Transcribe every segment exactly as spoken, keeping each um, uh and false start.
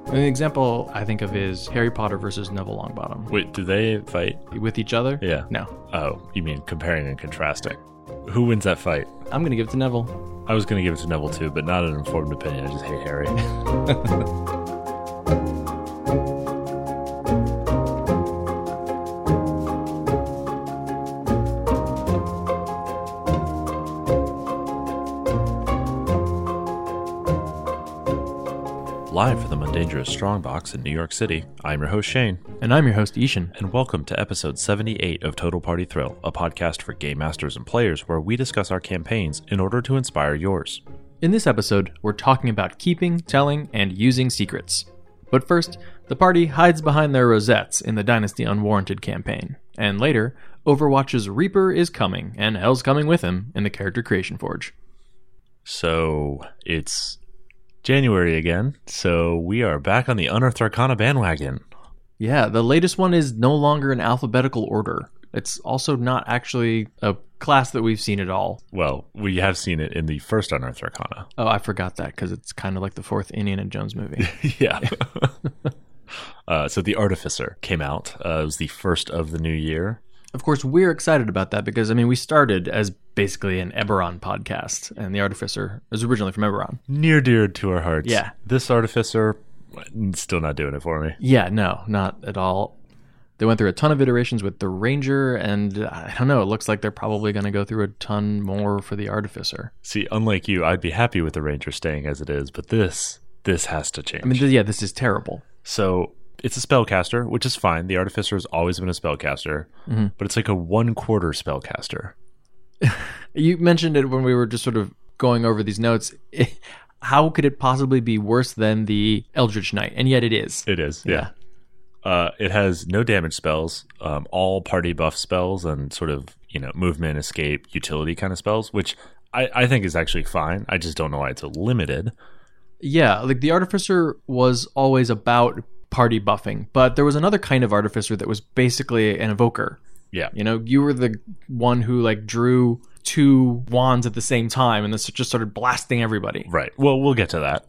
An example I think of is Harry Potter versus Neville Longbottom. Wait, do they fight? With each other? Yeah. No. Oh, you mean comparing and contrasting. Who wins that fight? I'm going to give it to Neville. I was going to give it to Neville too, but not an informed opinion. I just hate Harry. Live from the Mundangerous Strongbox in New York City, I'm your host Shane. And I'm your host Ishan. And welcome to episode seventy-eight of Total Party Thrill, a podcast for game masters and players where we discuss our campaigns in order to inspire yours. In this episode, we're talking about keeping, telling, and using secrets. But first, the party hides behind their rosettes in the Dynasty Unwarranted campaign. And later, Overwatch's Reaper is coming, and Hell's coming with him in the Character Creation Forge. So, it's January again, so we are back on the Unearthed Arcana bandwagon. Yeah, the latest one is no longer in alphabetical order. It's also not actually a class that we've seen at all. Well, we have seen it in the first Unearthed Arcana. Oh, I forgot that because it's kind of like the fourth Indiana Jones movie. Yeah. uh, so the Artificer came out. Uh, it was the first of the new year. Of course, we're excited about that because, I mean, we started as basically an Eberron podcast, and the Artificer is originally from Eberron. Near dear to our hearts. Yeah. This Artificer, still not doing it for me. Yeah, no, not at all. They went through a ton of iterations with the Ranger, and I don't know, it looks like they're probably going to go through a ton more for the Artificer. See, unlike you, I'd be happy with the Ranger staying as it is, but this, this has to change. I mean, th- yeah, this is terrible. So it's a spellcaster, which is fine. The Artificer has always been a spellcaster, mm-hmm. but it's like a one-quarter spellcaster. You mentioned it when we were just sort of going over these notes. How could it possibly be worse than the Eldritch Knight? And yet it is. It is, yeah. yeah. Uh, it has no damage spells, um, all party buff spells, and sort of, you know, movement, escape, utility kind of spells, which I, I think is actually fine. I just don't know why it's limited. Yeah, like the Artificer was always about party buffing, but there was another kind of Artificer that was basically an evoker. Yeah. You know, you were the one who like drew two wands at the same time and this just started blasting everybody. Right. Well, we'll get to that.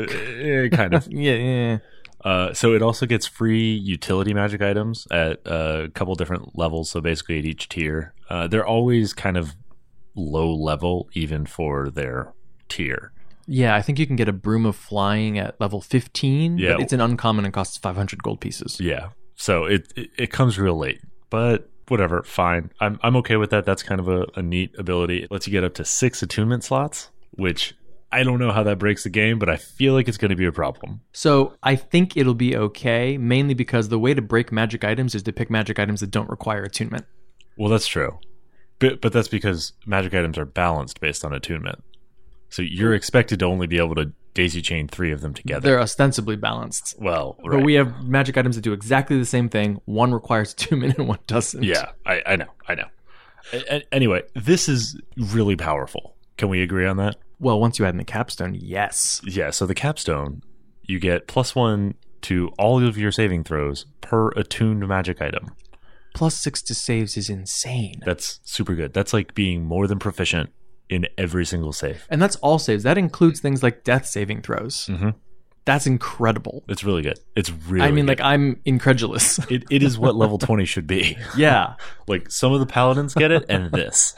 uh, kind of. yeah, yeah. Uh, so it also gets free utility magic items at a couple different levels. So basically at each tier, uh, they're always kind of low level, even for their tier. Yeah, I think you can get a Broom of Flying at level fifteen. Yeah. But it's an uncommon and costs five hundred gold pieces. Yeah. So it, it, it comes real late, but whatever, fine. I'm I'm okay with that. That's kind of a, a neat ability. It lets you get up to six attunement slots, which I don't know how that breaks the game, but I feel like it's going to be a problem. So I think it'll be okay, mainly because the way to break magic items is to pick magic items that don't require attunement. Well, that's true. But, but that's because magic items are balanced based on attunement. So you're expected to only be able to daisy chain three of them together. They're ostensibly balanced. Well, right. But we have magic items that do exactly the same thing. One requires attunement and one doesn't. Yeah, I, I know, I know. A- a- anyway, this is really powerful. Can we agree on that? Well, once you add in the capstone, yes. Yeah, so the capstone, you get plus one to all of your saving throws per attuned magic item. Plus six to saves is insane. That's super good. That's like being more than proficient in every single save. And that's all saves. That includes things like death saving throws. Mm-hmm. That's incredible. It's really good. It's really I mean, good. like, I'm incredulous. it, it is what level twenty should be. Yeah. Like, some of the paladins get it, and this.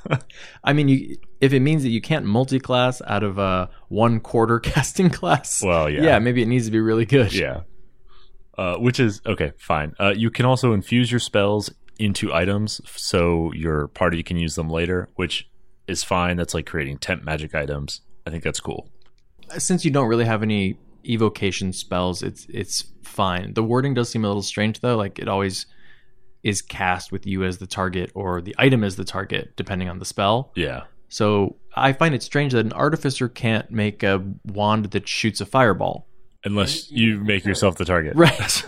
I mean, you, if it means that you can't multi-class out of a one-quarter casting class, well, yeah. Yeah, maybe it needs to be really good. Yeah. Uh, which is, okay, fine. Uh, you can also infuse your spells into items, so your party can use them later, which is fine. That's like creating temp magic items. I think that's cool. Since you don't really have any evocation spells, it's it's fine. The wording does seem a little strange though, like it always is cast with you as the target or the item as the target depending on the spell. Yeah. So I find it strange that an Artificer can't make a wand that shoots a fireball. Unless you make yourself the target. Right.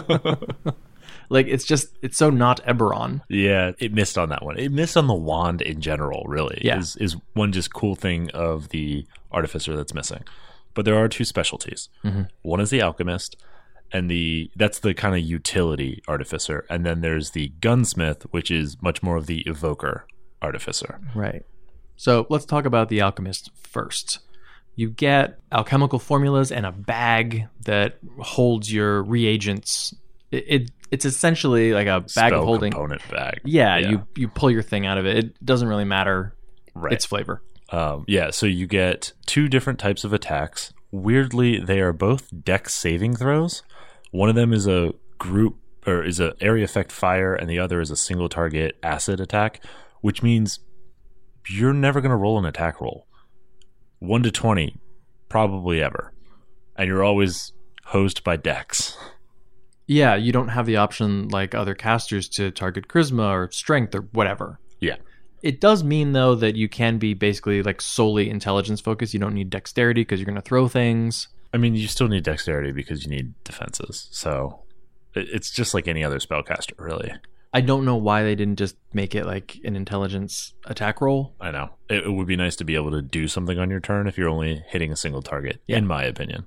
Like, it's just, it's so not Eberron. Yeah, it missed on that one. It missed on the wand in general, really. Yeah. Is, is one just cool thing of the Artificer that's missing. But there are two specialties. Mm-hmm. One is the Alchemist, and the that's the kind of utility Artificer. And then there's the Gunsmith, which is much more of the Evoker Artificer. Right. So let's talk about the Alchemist first. You get alchemical formulas and a bag that holds your reagents. It, it It's essentially like a bag Spell of holding. component bag. Yeah, yeah, you you pull your thing out of it. It doesn't really matter right. its flavor. Um, yeah, so you get two different types of attacks. Weirdly, they are both dex saving throws. One of them is a group or is a area effect fire, and the other is a single target acid attack, which means you're never going to roll an attack roll. One to twenty, probably ever, and you're always hosed by dex. Yeah, you don't have the option like other casters to target charisma or strength or whatever. Yeah. It does mean, though, that you can be basically like solely intelligence focused. You don't need dexterity because you're going to throw things. I mean, you still need dexterity because you need defenses. So it's just like any other spellcaster, really. I don't know why they didn't just make it like an intelligence attack roll. I know. It, it would be nice to be able to do something on your turn if you're only hitting a single target, yeah. in my opinion.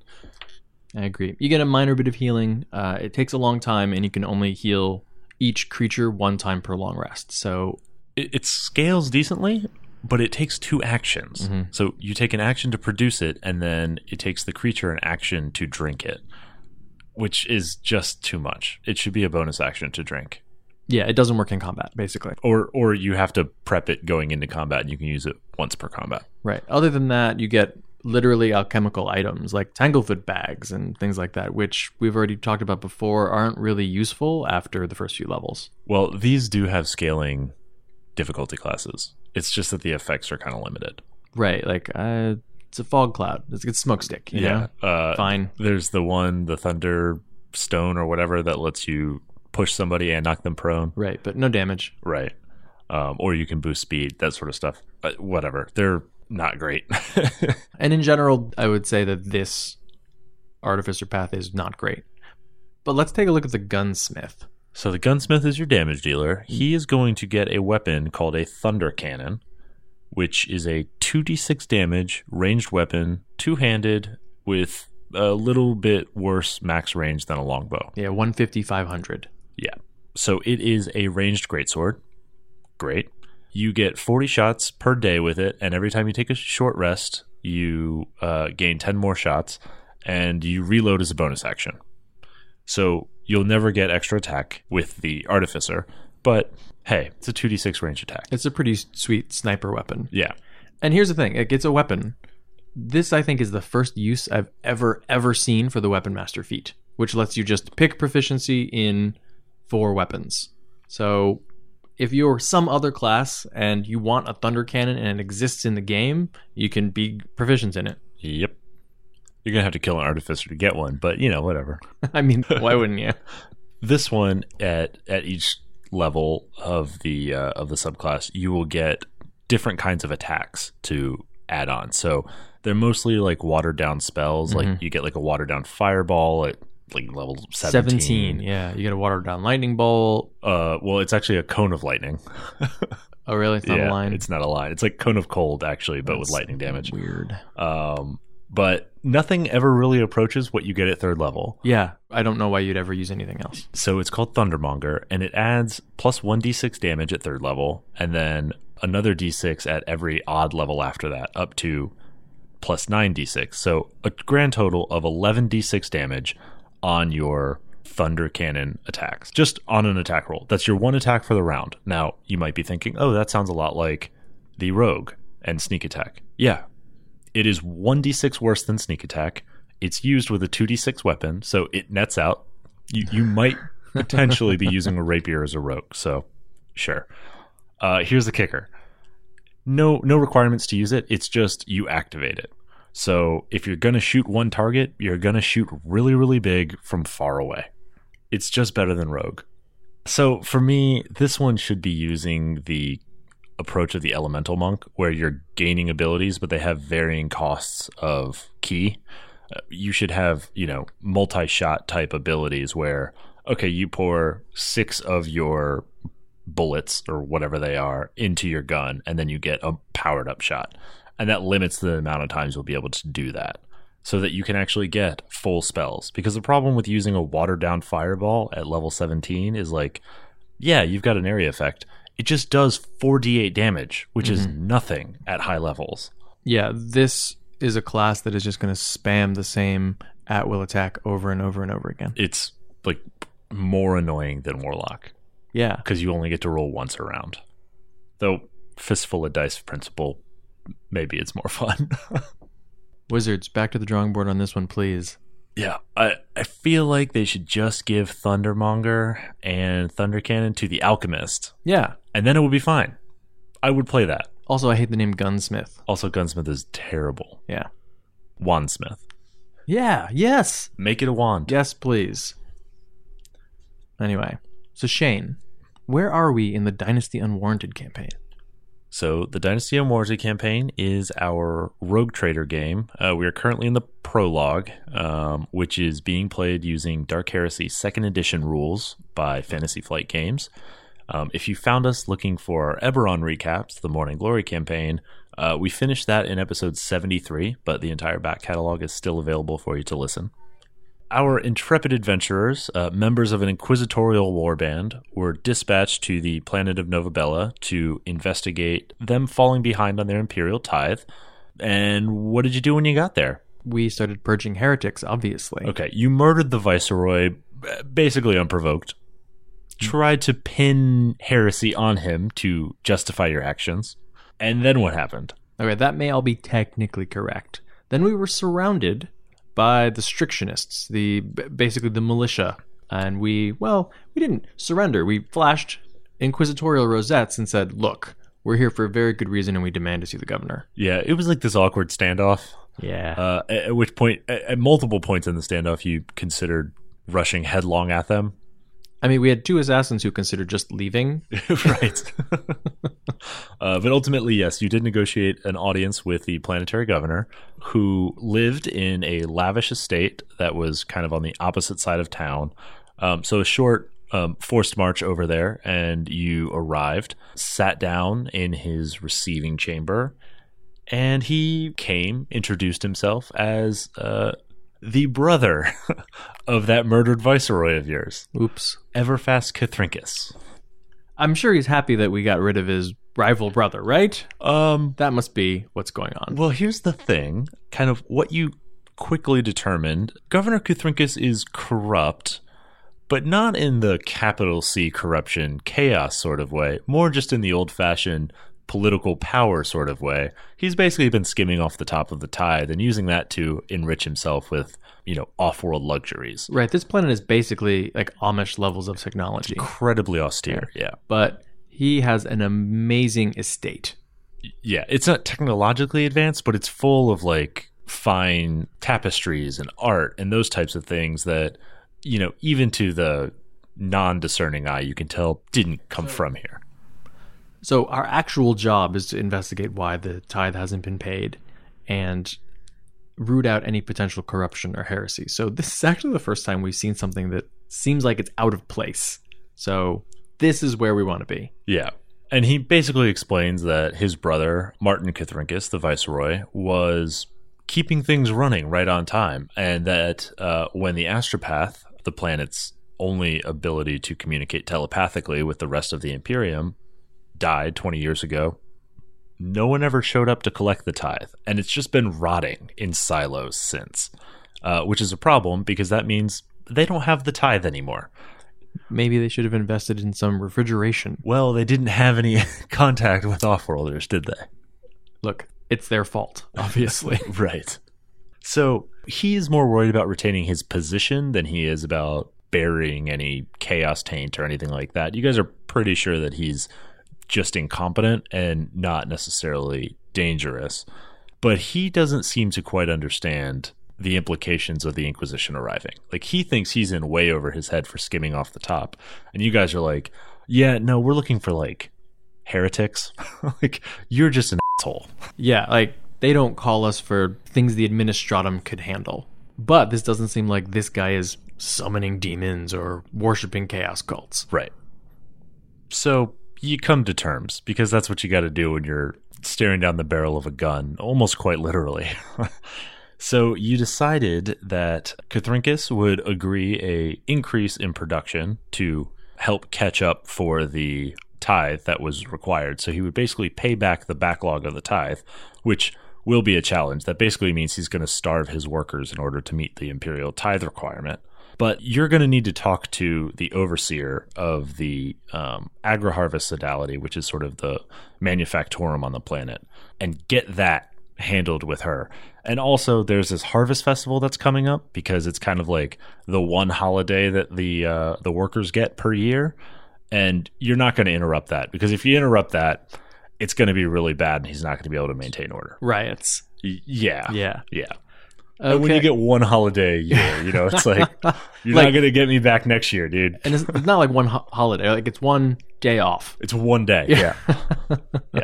I agree. You get a minor bit of healing. Uh, it takes a long time, and you can only heal each creature one time per long rest. So it, it scales decently, but it takes two actions. Mm-hmm. So you take an action to produce it, and then it takes the creature an action to drink it, which is just too much. It should be a bonus action to drink. Yeah, it doesn't work in combat, basically. Or or you have to prep it going into combat, and you can use it once per combat. Right. Other than that, you get literally alchemical items like Tanglefoot bags and things like that, which we've already talked about before, aren't really useful after the first few levels. Well, these do have scaling difficulty classes. It's just that the effects are kind of limited. Right. Like, uh, it's a fog cloud. It's a smoke stick. You yeah. know? Uh, Fine. There's the one, the Thunder Stone or whatever, that lets you push somebody and knock them prone. Right. But no damage. Right. Um, or you can boost speed, that sort of stuff. But whatever. They're not great. And in general, I would say that this Artificer path is not great. But let's take a look at the Gunsmith. So the Gunsmith is your damage dealer. He is going to get a weapon called a Thunder Cannon, which is a two d six damage ranged weapon, two-handed, with a little bit worse max range than a longbow. Yeah, one fifty, five hundred. Yeah. So it is a ranged greatsword. Great. You get forty shots per day with it, and every time you take a short rest, you uh, gain ten more shots, and you reload as a bonus action. So you'll never get extra attack with the Artificer, but hey, it's a two d six range attack. It's a pretty sweet sniper weapon. Yeah. And here's the thing, like, it's a weapon. This, I think, is the first use I've ever, ever seen for the Weapon Master feat, which lets you just pick proficiency in four weapons. So if you're some other class and you want a Thunder Cannon and it exists in the game, you can be proficient in it. Yep. You're going to have to kill an Artificer to get one, but, you know, whatever. I mean, why wouldn't you? This one, at at each level of the uh, of the subclass, you will get different kinds of attacks to add on. So they're mostly like watered down spells. Mm-hmm. Like you get like a watered down fireball at like level seventeen. seventeen, yeah. You get a watered down lightning bolt. Uh, well, it's actually a cone of lightning. Oh, really? It's not yeah, a line? It's not a line. It's like cone of cold, actually, but That's with lightning damage. Weird. Um, but nothing ever really approaches what you get at third level. Yeah, I don't know why you'd ever use anything else. So it's called Thundermonger, and it adds plus one d six damage at third level, and then another d six at every odd level after that, up to plus nine d six. So a grand total of eleven d six damage on your Thunder Cannon attacks, just on an attack roll. That's your one attack for the round. Now, you might be thinking, oh, that sounds a lot like the Rogue and Sneak Attack. Yeah. It is one d six worse than Sneak Attack. It's used with a two d six weapon, so it nets out. You you might potentially be using a rapier as a rogue, so sure. Uh, here's the kicker. No no requirements to use it. It's just you activate it. So if you're going to shoot one target, you're going to shoot really, really big from far away. It's just better than Rogue. So for me, this one should be using the approach of the Elemental Monk, where you're gaining abilities, but they have varying costs of key. Uh, you should have, you know, multi-shot type abilities where, okay, you pour six of your bullets or whatever they are into your gun, and then you get a powered up shot. And that limits the amount of times you'll be able to do that, so that you can actually get full spells. Because the problem with using a watered down fireball at level seventeen is like, yeah, you've got an area effect. It just does four d eight damage, which mm-hmm. is nothing at high levels. Yeah, this is a class that is just going to spam the same at-will attack over and over and over again. It's like more annoying than Warlock. Yeah. Because you only get to roll once around. Though, fistful of dice principle, maybe it's more fun. Wizards, back to the drawing board on this one, please. Yeah, I, I feel like they should just give Thundermonger and Thunder Cannon to the Alchemist. Yeah. And then it would be fine. I would play that. Also, I hate the name Gunsmith. Also, Gunsmith is terrible. Yeah. Wandsmith. Yeah, yes. Make it a wand. Yes, please. Anyway, so Shane, where are we in the Dynasty Unwarranted campaign? So the Dynasty Unwarranted campaign is our Rogue Trader game. Uh, we are currently in the prologue, um, which is being played using Dark Heresy second edition rules by Fantasy Flight Games. Um, if you found us looking for our Eberron recaps, the Morning Glory campaign, uh, we finished that in episode seventy-three, but the entire back catalog is still available for you to listen. Our intrepid adventurers, uh, members of an inquisitorial warband, were dispatched to the planet of Novabella to investigate them falling behind on their imperial tithe. And what did you do when you got there? We started purging heretics, obviously. Okay, you murdered the Viceroy, basically unprovoked. Tried to pin heresy on him to justify your actions. And then what happened? Okay, that may all be technically correct. Then we were surrounded by the Strictionists, the basically the militia, and we, well, we didn't surrender. We flashed inquisitorial rosettes and said, look, we're here for a very good reason and we demand to see the governor. Yeah, it was like this awkward standoff. Yeah. Uh, at, at which point, at, at multiple points in the standoff, you considered rushing headlong at them. I mean, we had two assassins who considered just leaving. Right. uh, but ultimately, yes, you did negotiate an audience with the planetary governor, who lived in a lavish estate that was kind of on the opposite side of town. Um, so a short um, forced march over there, and you arrived, sat down in his receiving chamber, and he came, introduced himself as uh, the brother of that murdered viceroy of yours. Oops. Everfast Cthulhu. I'm sure he's happy that we got rid of his rival brother, right? Um, that must be what's going on. Well, here's the thing. Kind of what you quickly determined. Governor Cthulhu is corrupt, but not in the capital C corruption, chaos sort of way. More just in the old-fashioned political power sort of way. He's basically been skimming off the top of the tithe and using that to enrich himself with, you know, off-world luxuries. Right. This planet is basically like Amish levels of technology. Incredibly austere, yeah. yeah. But he has an amazing estate. Yeah, it's not technologically advanced, but it's full of like fine tapestries and art and those types of things that, you know, even to the non-discerning eye, you can tell didn't come from here. So our actual job is to investigate why the tithe hasn't been paid and root out any potential corruption or heresy. So this is actually the first time we've seen something that seems like it's out of place. So this is where we want to be. Yeah. And he basically explains that his brother, Martin Cthulhu, the viceroy, was keeping things running right on time. And that uh, when the astropath, the planet's only ability to communicate telepathically with the rest of the Imperium, died twenty years ago, no one ever showed up to collect the tithe. And it's just been rotting in silos since, uh, which is a problem because that means they don't have the tithe anymore. Maybe they should have invested in some refrigeration. Well, they didn't have any contact with Offworlders, did they? Look, it's their fault, obviously. Right. So he's more worried about retaining his position than he is about burying any chaos taint or anything like that. You guys are pretty sure that he's just incompetent and not necessarily dangerous. But he doesn't seem to quite understand the implications of the Inquisition arriving. Like, he thinks he's in way over his head for skimming off the top. And you guys are like, yeah, no, we're looking for, like, heretics. Like, you're just an asshole. Yeah, like, they don't call us for things the Administratum could handle. But this doesn't seem like this guy is summoning demons or worshipping chaos cults. Right. So you come to terms, because that's what you got to do when you're staring down the barrel of a gun, almost quite literally. So you decided that Cthulhu would agree a increase in production to help catch up for the tithe that was required. So he would basically pay back the backlog of the tithe, which will be a challenge. That basically means he's going to starve his workers in order to meet the imperial tithe requirement. But you're going to need to talk to the overseer of the um, agri-harvest sodality, which is sort of the manufactorum on the planet, and get that handled with her. And also there's this harvest festival that's coming up because it's kind of like the one holiday that the uh, the workers get per year. And you're not going to interrupt that, because if you interrupt that, it's going to be really bad and he's not going to be able to maintain order. Riots. Y- yeah. Yeah. Yeah. Okay. And when you get one holiday a year, you know, it's like, you're Like- not going to get me back next year, dude. And it's, it's not like one ho- holiday. Like, it's one day off. It's one day. Yeah. Yeah.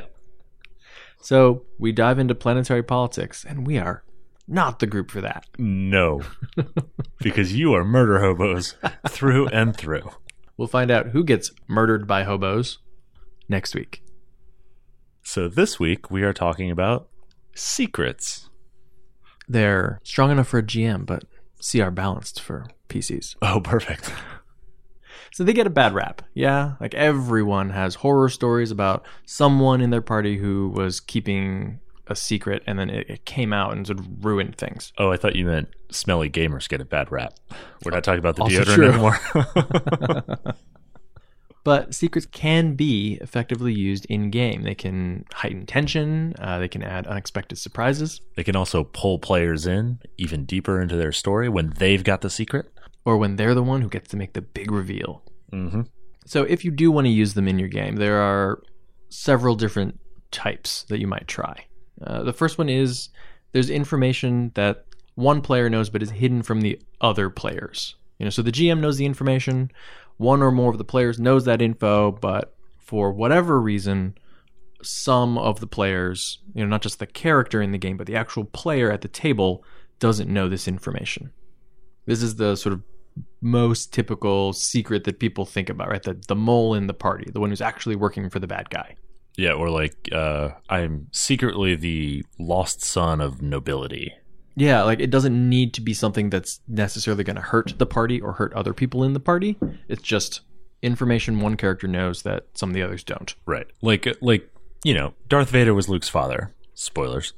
So we dive into planetary politics, and we are not the group for that. No. Because you are murder hobos through and through. We'll find out who gets murdered by hobos next week. So this week we are talking about secrets. They're strong enough for a G M, but C R balanced for P Cs. Oh, perfect. So they get a bad rap. Yeah, like everyone has horror stories about someone in their party who was keeping a secret and then it, it came out and sort of ruined things. Oh, I thought you meant smelly gamers get a bad rap. We're not talking about the Also deodorant true. anymore. But secrets can be effectively used in-game. They can heighten tension. Uh, they can add unexpected surprises. They can also pull players in even deeper into their story when they've got the secret. Or when they're the one who gets to make the big reveal. Mm-hmm. So if you do want to use them in your game, there are several different types that you might try. Uh, the first one is there's information that one player knows but is hidden from the other players. You know, so the G M knows the information. One or more of the players knows that info, but for whatever reason, some of the players, you know, not just the character in the game, but the actual player at the table doesn't know this information. This is the sort of most typical secret that people think about, right? The, the mole in the party, the one who's actually working for the bad guy. Yeah, or like, uh, I'm secretly the lost son of nobility. Yeah, like it doesn't need to be something that's necessarily going to hurt the party or hurt other people in the party. It's just information one character knows that some of the others don't. Right. Like, like you know, Darth Vader was Luke's father. Spoilers.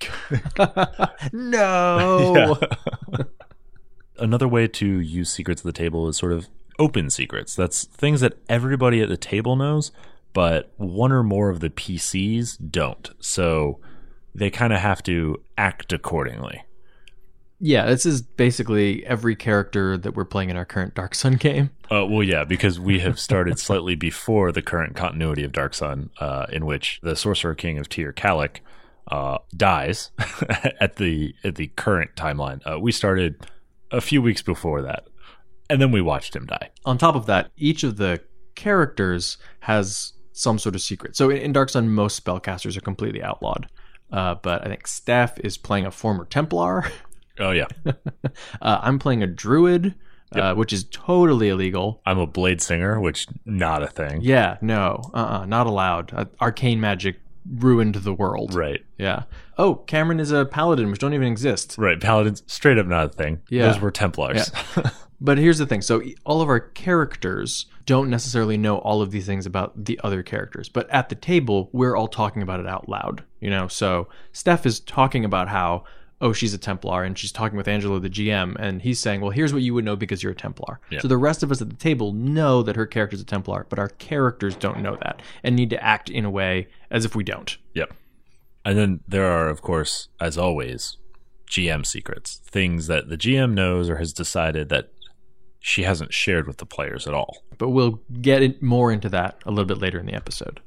No! Yeah. Another way to use secrets at the table is sort of open secrets. That's things that everybody at the table knows, but one or more of the P Cs don't. So they kind of have to act accordingly. Yeah, this is basically every character that we're playing in our current Dark Sun game. Uh, well, yeah, because we have started slightly before the current continuity of Dark Sun, uh, in which the Sorcerer King of Tyr Calic uh, dies at the at the current timeline. Uh, we started a few weeks before that, and then we watched him die. On top of that, each of the characters has some sort of secret. So in, in Dark Sun, most spellcasters are completely outlawed. Uh, but I think Steph is playing a former Templar. Oh, yeah. uh, I'm playing a Druid, Yep. uh, which is totally illegal. I'm a Blade Singer, which not a thing. Yeah, no, uh-uh, not allowed. Uh, arcane magic ruined the world. Right. Yeah. Oh, Cameron is a Paladin, which don't even exist. Right. Paladins, straight up not a thing. Yeah. Those were Templars. Yeah. But here's the thing. So all of our characters don't necessarily know all of these things about the other characters. But at the table, we're all talking about it out loud. You know, so Steph is talking about how, oh, she's a Templar, and she's talking with Angelo, the G M, and he's saying, well, here's what you would know because you're a Templar. Yeah. So the rest of us at the table know that her character's a Templar, but our characters don't know that and need to act in a way as if we don't. Yep. And then there are, of course, as always, G M secrets. Things that the G M knows or has decided that she hasn't shared with the players at all. But we'll get it more into that a little bit later in the episode.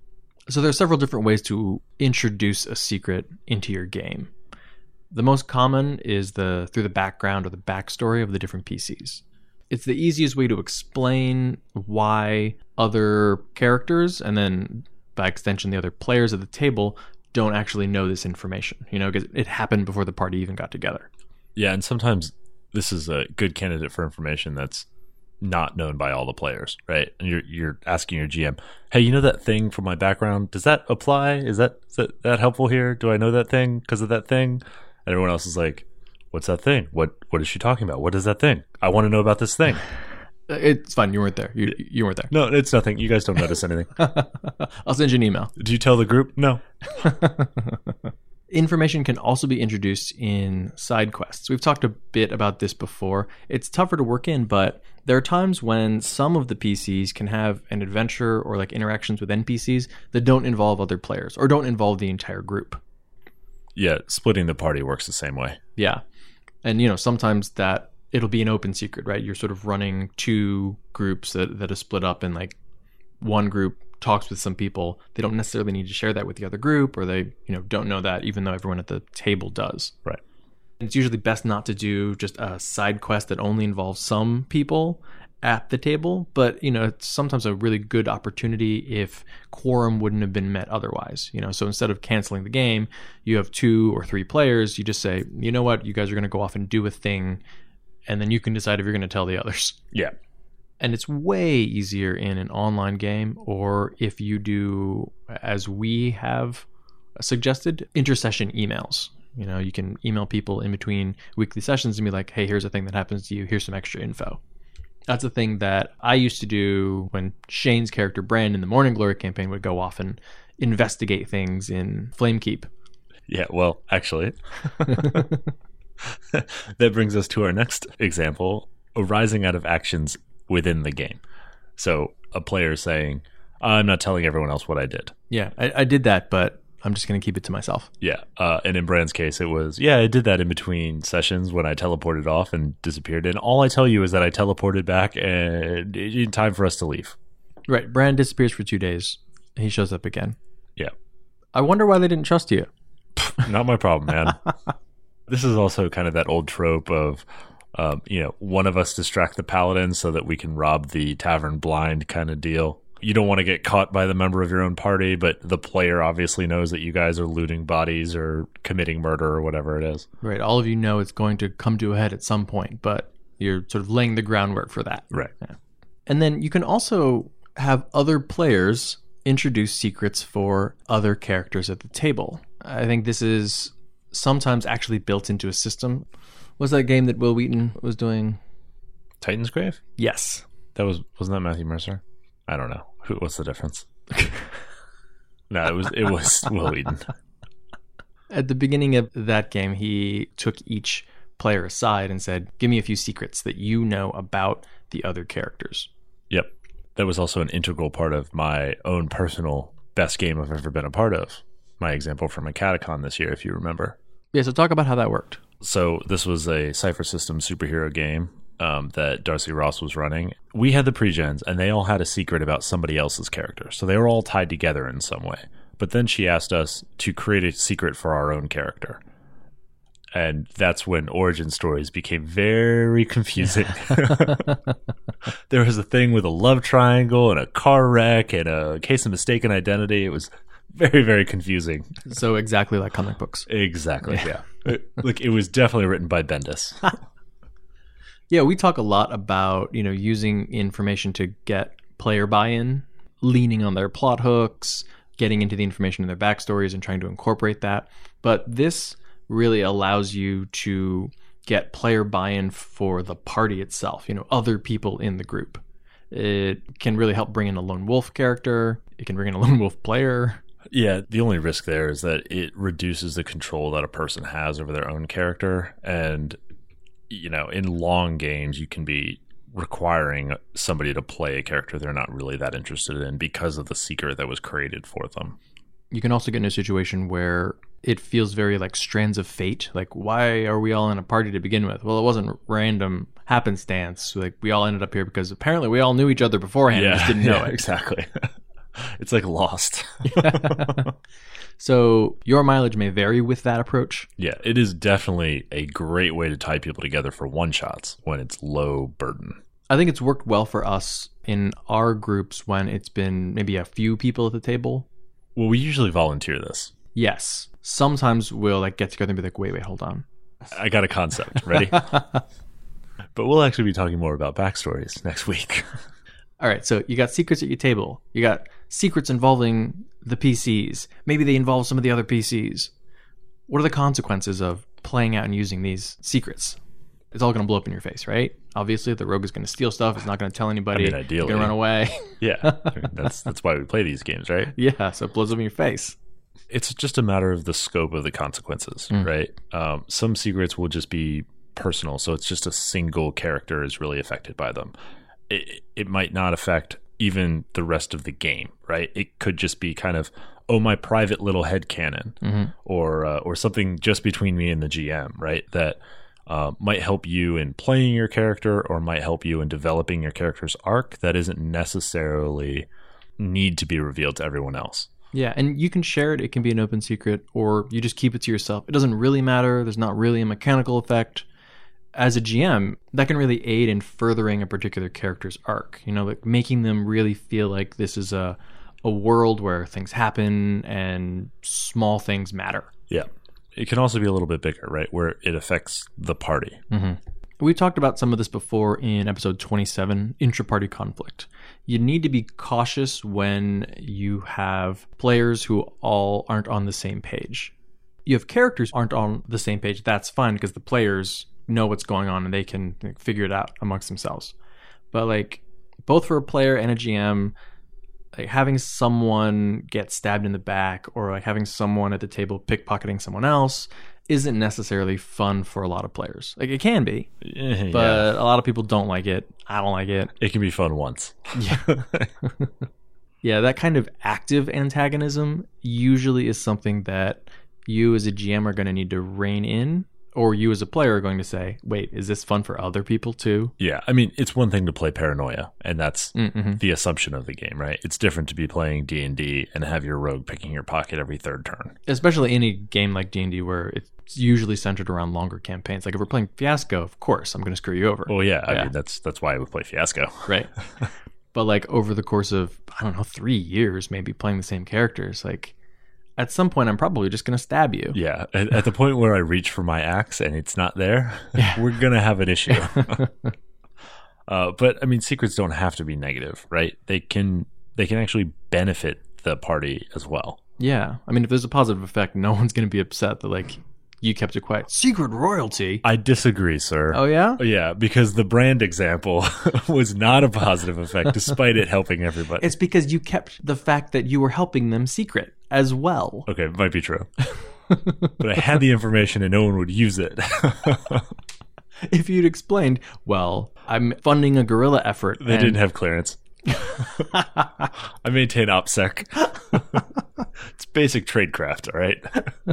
So there are several different ways to introduce a secret into your game. The most common is the through the background or the backstory of the different P Cs. It's the easiest way to explain why other characters, and then by extension the other players at the table, don't actually know this information. You know, because it happened before the party even got together. Yeah, and sometimes this is a good candidate for information that's not known by all the players, right? And you're you're asking your G M, hey, you know that thing from my background? Does that apply? Is that is that, that helpful here? Do I know that thing because of that thing? And everyone else is like, what's that thing? What what is she talking about? What is that thing? I want to know about this thing. It's fine. You weren't there. You you weren't there. No, it's nothing. You guys don't notice anything. I'll send you an email. Did you tell the group? No. Information can also be introduced in side quests. We've talked a bit about this before. It's tougher to work in, but there are times when some of the P Cs can have an adventure or like interactions with N P Cs that don't involve other players or don't involve the entire group. Yeah, splitting the party works the same way. Yeah. And, you know, sometimes that it'll be an open secret, right? You're sort of running two groups that, that are split up, and like one group talks with some people. They don't necessarily need to share that with the other group, or they, you know, don't know that, even though everyone at the table does. Right. And it's usually best not to do just a side quest that only involves some people at the table, but, you know, it's sometimes a really good opportunity if quorum wouldn't have been met otherwise. You know, so instead of canceling the game, you have two or three players, you just say, you know what, you guys are going to go off and do a thing, and then you can decide if you're going to tell the others. Yeah. And it's way easier in an online game, or if you do, as we have suggested, intersession emails. You know, you can email people in between weekly sessions and be like, hey, here's a thing that happens to you. Here's some extra info. That's a thing that I used to do when Shane's character, Bran, in the Morning Glory campaign would go off and investigate things in Flamekeep. Yeah, well, actually, that brings us to our next example, arising out of actions within the game. So a player saying, I'm not telling everyone else what I did. Yeah, I, I did that, but I'm just going to keep it to myself. Yeah. Uh, and in Bran's case, it was, yeah, I did that in between sessions when I teleported off and disappeared. And all I tell you is that I teleported back and in time for us to leave. Right. Bran disappears for two days. He shows up again. Yeah. I wonder why they didn't trust you. Not my problem, man. This is also kind of that old trope of, Um, you know, one of us distract the paladin so that we can rob the tavern blind kind of deal. You don't want to get caught by the member of your own party, but the player obviously knows that you guys are looting bodies or committing murder or whatever it is. Right. All of you know it's going to come to a head at some point, but you're sort of laying the groundwork for that. Right. Yeah. And then you can also have other players introduce secrets for other characters at the table. I think this is sometimes actually built into a system. Was that game that Will Wheaton was doing? Titan's Grave? Yes. That was wasn't that Matthew Mercer? I don't know. Who? What's the difference? No, it was it was Will Wheaton. At the beginning of that game, he took each player aside and said, "Give me a few secrets that you know about the other characters." Yep, that was also an integral part of my own personal best game I've ever been a part of. My example from a Catacon this year, if you remember. Yeah. So talk about how that worked. So this was a Cypher Systems superhero game um, that Darcy Ross was running. We had the pre-gens, and they all had a secret about somebody else's character. So they were all tied together in some way. But then she asked us to create a secret for our own character. And that's when origin stories became very confusing. There was a thing with a love triangle and a car wreck and a case of mistaken identity. It was very, very confusing. So exactly like comic books. Exactly, yeah. It, look, it was definitely written by Bendis. Yeah, we talk a lot about, you know, using information to get player buy-in, leaning on their plot hooks, getting into the information in their backstories and trying to incorporate that. But this really allows you to get player buy-in for the party itself, you know, other people in the group. It can really help bring in a lone wolf character. It can bring in a lone wolf player. Yeah, the only risk there is that it reduces the control that a person has over their own character. And, you know, in long games, you can be requiring somebody to play a character they're not really that interested in because of the secret that was created for them. You can also get in a situation where it feels very like strands of fate. Like, why are we all in a party to begin with? Well, it wasn't random happenstance. Like, we all ended up here because apparently we all knew each other beforehand and just didn't know yeah, it. Exactly. It's like Lost. So your mileage may vary with that approach. Yeah, it is definitely a great way to tie people together for one-shots when it's low burden. I think it's worked well for us in our groups when it's been maybe a few people at the table. Well, we usually volunteer this. Yes. Sometimes we'll like get together and be like, wait, wait, hold on. I got a concept. Ready? But we'll actually be talking more about backstories next week. All right, so you got secrets at your table. You got secrets involving the P Cs. Maybe they involve some of the other P Cs. What are the consequences of playing out and using these secrets? It's all going to blow up in your face, right? Obviously, the rogue is going to steal stuff. It's not going to tell anybody. I mean, ideally. He's going to run away. Yeah, I mean, that's that's why we play these games, right? Yeah, so it blows up in your face. It's just a matter of the scope of the consequences, mm. right? Um, some secrets will just be personal, so it's just a single character is really affected by them. It, it might not affect even the rest of the game, right? It could just be kind of, oh, my private little headcanon, mm-hmm. or uh, or something just between me and the G M, right? That uh, might help you in playing your character or might help you in developing your character's arc that isn't necessarily need to be revealed to everyone else. Yeah, and you can share it. It can be an open secret, or you just keep it to yourself. It doesn't really matter. There's not really a mechanical effect. As a G M, that can really aid in furthering a particular character's arc, you know, like making them really feel like this is a a world where things happen and small things matter. Yeah. It can also be a little bit bigger, right, where it affects the party. Mm-hmm. We talked about some of this before in episode twenty-seven, intra-party conflict. You need to be cautious when you have players who all aren't on the same page. You have characters who aren't on the same page. That's fine because the players know what's going on and they can like, figure it out amongst themselves. But like both for a player and a G M, like having someone get stabbed in the back or like having someone at the table pickpocketing someone else isn't necessarily fun for a lot of players. Like it can be, yeah. But a lot of people don't like it. I don't like it. It can be fun once. Yeah. Yeah, that kind of active antagonism usually is something that you as a G M are going to need to rein in, or you as a player are going to say, wait, is this fun for other people too? Yeah, I mean, it's one thing to play Paranoia, and that's mm-hmm. the assumption of the game, right? It's different to be playing D and D and have your rogue picking your pocket every third turn. Especially any game like D and D where it's usually centered around longer campaigns. Like if we're playing Fiasco, of course, I'm going to screw you over. Well, yeah, I yeah. mean, that's that's why I would play Fiasco. Right. But like over the course of, I don't know, three years, maybe playing the same characters, like at some point I'm probably just going to stab you. Yeah. At, at the point where I reach for my axe and it's not there, yeah. we're going to have an issue. uh, but I mean, secrets don't have to be negative, right? They can they can actually benefit the party as well. Yeah. I mean, if there's a positive effect, no one's going to be upset that like you kept it quiet. Secret royalty? I disagree, sir. Oh, yeah? Yeah, because the brand example was not a positive effect despite it helping everybody. It's because you kept the fact that you were helping them secret as well. Okay, it might be true. But I had the information and no one would use it. If you'd explained, well, I'm funding a guerrilla effort. They and- didn't have clearance. I maintain OPSEC. It's basic tradecraft, all right?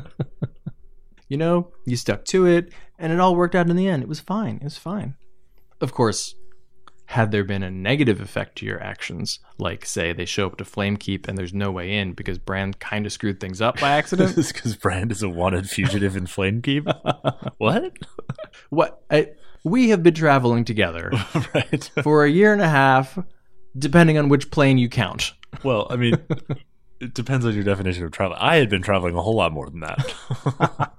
You know, you stuck to it, and it all worked out in the end. It was fine. It was fine. Of course, had there been a negative effect to your actions, like, say, they show up to Flamekeep and there's no way in because Brand kind of screwed things up by accident. This is because Brand is a wanted fugitive in Flamekeep? What? What? I, we have been traveling together right. for a year and a half, depending on which plane you count. Well, I mean, it depends on your definition of travel. I had been traveling a whole lot more than that.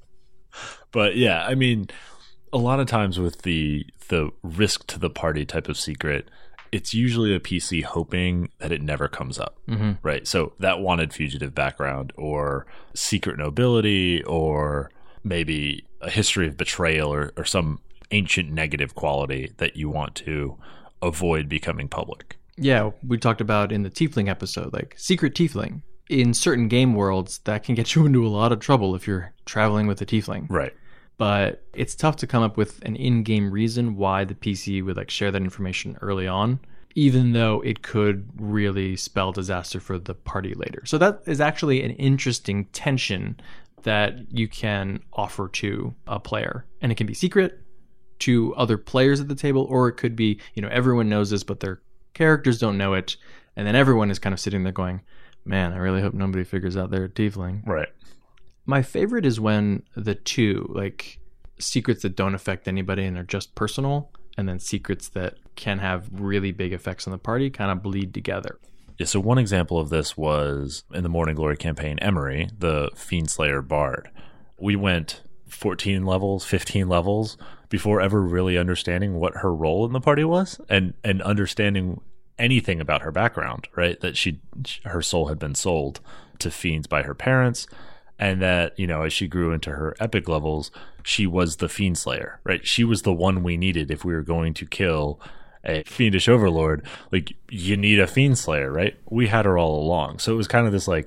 But yeah, I mean, a lot of times with the the risk to the party type of secret, it's usually a P C hoping that it never comes up, mm-hmm. right? So that wanted fugitive background or secret nobility or maybe a history of betrayal or, or some ancient negative quality that you want to avoid becoming public. Yeah, we talked about in the Tiefling episode, like secret Tiefling. In certain game worlds, that can get you into a lot of trouble if you're traveling with a Tiefling. Right. But it's tough to come up with an in-game reason why the P C would like share that information early on, even though it could really spell disaster for the party later. So that is actually an interesting tension that you can offer to a player. And it can be secret to other players at the table, or it could be, you know, everyone knows this, but their characters don't know it. And then everyone is kind of sitting there going, man, I really hope nobody figures out they're a Tiefling. Right. My favorite is when the two, like secrets that don't affect anybody and are just personal, and then secrets that can have really big effects on the party kind of bleed together. Yeah, so one example of this was in the Morning Glory campaign, Emery, the Fiendslayer Bard. We went fourteen levels, fifteen levels before ever really understanding what her role in the party was and, and understanding anything about her background, right? That she, her soul had been sold to fiends by her parents. And that, you know, as she grew into her epic levels, she was the Fiendslayer, right? She was the one we needed if we were going to kill a fiendish overlord. Like, you need a Fiendslayer, right? We had her all along. So it was kind of this like,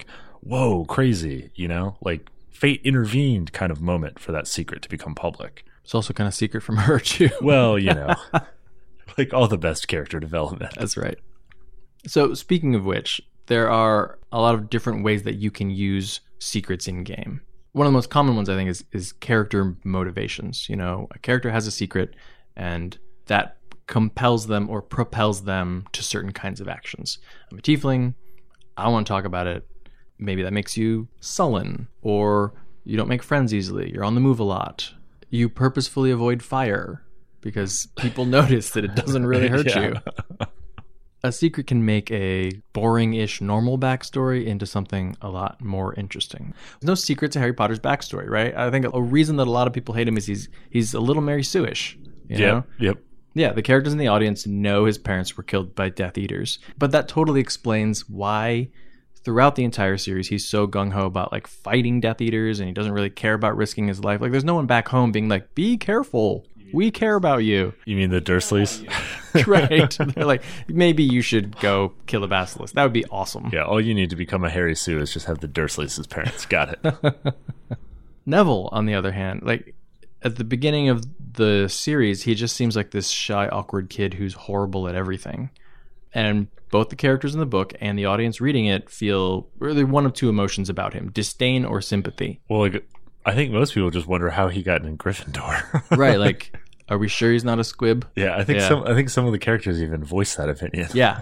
whoa, crazy, you know, like fate intervened kind of moment for that secret to become public. It's also kind of secret from her too. Well, you know, like all the best character development. That's right. So speaking of which, there are a lot of different ways that you can use secrets in game. One of the most common ones, I think, is is character motivations. You know, a character has a secret, and that compels them or propels them to certain kinds of actions. I'm a tiefling. I want to talk about it. Maybe that makes you sullen, or you don't make friends easily. You're on the move a lot. You purposefully avoid fire because people notice that it doesn't really hurt Yeah. you. A secret can make a boring-ish normal backstory into something a lot more interesting. There's no secret to Harry Potter's backstory, right? I think a reason that a lot of people hate him is he's he's a little Mary Sue-ish. You know? Yep. Yep. Yeah, the characters in the audience know his parents were killed by Death Eaters. But that totally explains why throughout the entire series he's so gung-ho about like fighting Death Eaters, and he doesn't really care about risking his life. Like there's no one back home being like, be careful. We care about you. You mean the Dursleys? Right. They're like, maybe you should go kill a basilisk. That would be awesome. Yeah, all you need to become a Harry Sue is just have the Dursleys as parents. Got it. Neville, on the other hand, like at the beginning of the series, he just seems like this shy, awkward kid who's horrible at everything. And both the characters in the book and the audience reading it feel really one of two emotions about him, disdain or sympathy. Well, like, I think most people just wonder how he got in Gryffindor. Right, like, are we sure he's not a squib? Yeah, I think Yeah. some I think some of the characters even voice that opinion. Yeah.